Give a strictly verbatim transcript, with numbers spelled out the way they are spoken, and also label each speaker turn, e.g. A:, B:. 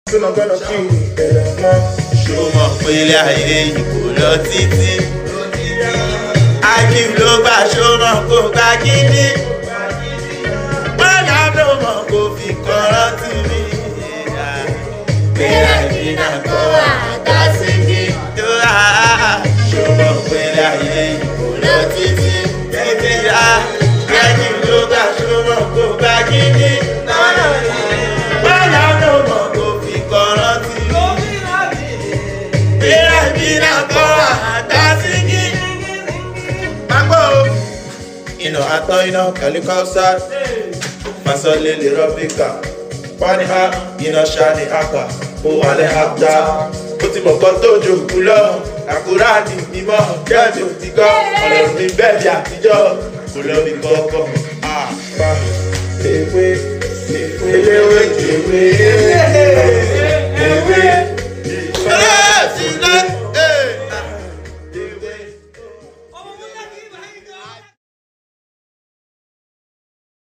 A: Soon I'm gonna kill you,
B: ṣó mọ̀ pé ilé ayé yìí kò lọ títí. Akim ló bá ṣó mọ̀ kó gbá gidi. Bọ́lá ló mọ̀ kó fi kọ́rọ́ tì mí. Bẹ́ẹ̀ ni náà kọ́ wà dá sí kí. Ṣó mọ̀ pé ilé ayé yìí kò lọ títí. Títí rà Akim ló bá ṣó mọ̀ kó gbá gidi. Bọ́lá ló mọ̀ kó fi kọ́rọ́ tì mí. Ino ato ino kalikausa Masole li robika Pani ha ino shani aka O ale hapta Oti mo koto jo kulo Akurani imo Jẹ́mi ò ti kọ́ Ọlọ́run mi bẹ́ẹ̀bi àtijọ́ Kulo mi kọ́kọ́ Ah, pa Ewe Ewe Ewe